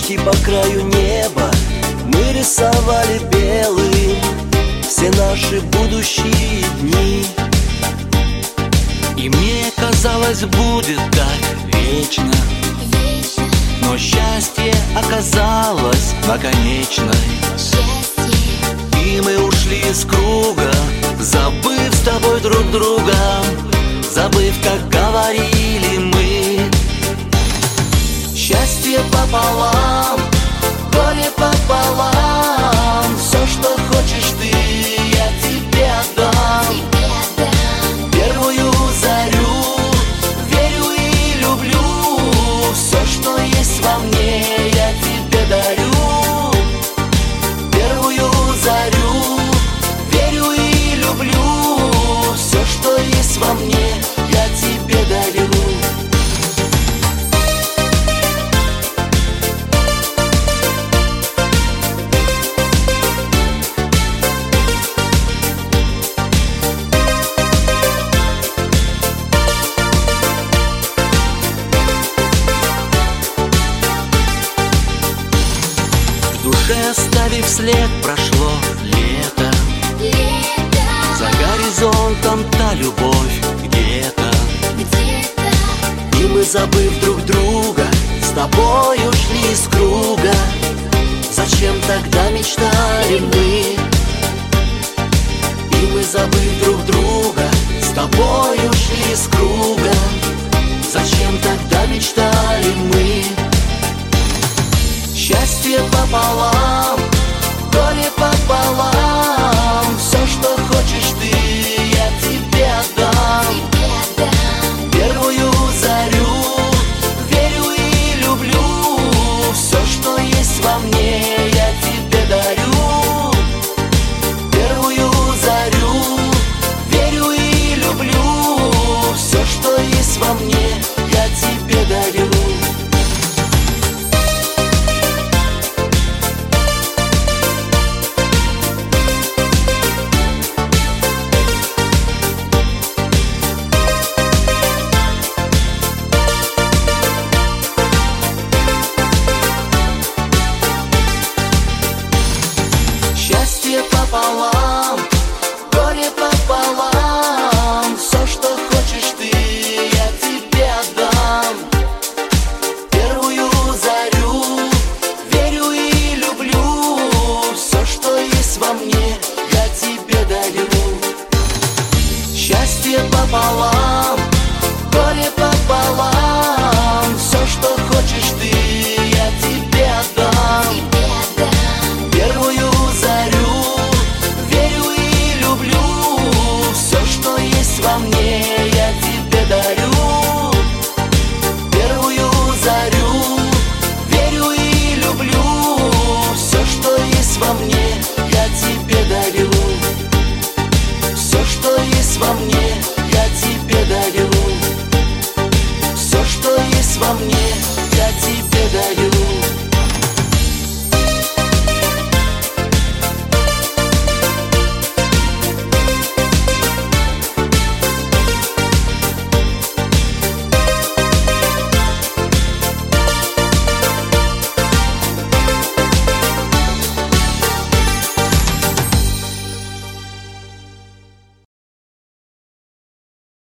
И по краю неба мы рисовали белым все наши будущие дни. И мне казалось, будет так вечно, но счастье оказалось наконечной. И мы ушли из круга, забыв с тобой друг друга, забыв, как говорили мы. Счастье пополам, горе пополам, все, что хочешь ты, я тебе отдам. Первую зарю верю и люблю, все, что есть во мне, я тебе дарю. Первую зарю верю и люблю, все, что есть во мне, я тебе дарю. Оставив след, прошло лето. За горизонтом та любовь где-то. И мы, забыв друг друга, с тобой ушли из круга. Зачем тогда мечтали мы? И мы, забыв друг друга, с тобой ушли из круга. Зачем тогда мечтали мы? Счастье пополам, горе пополам,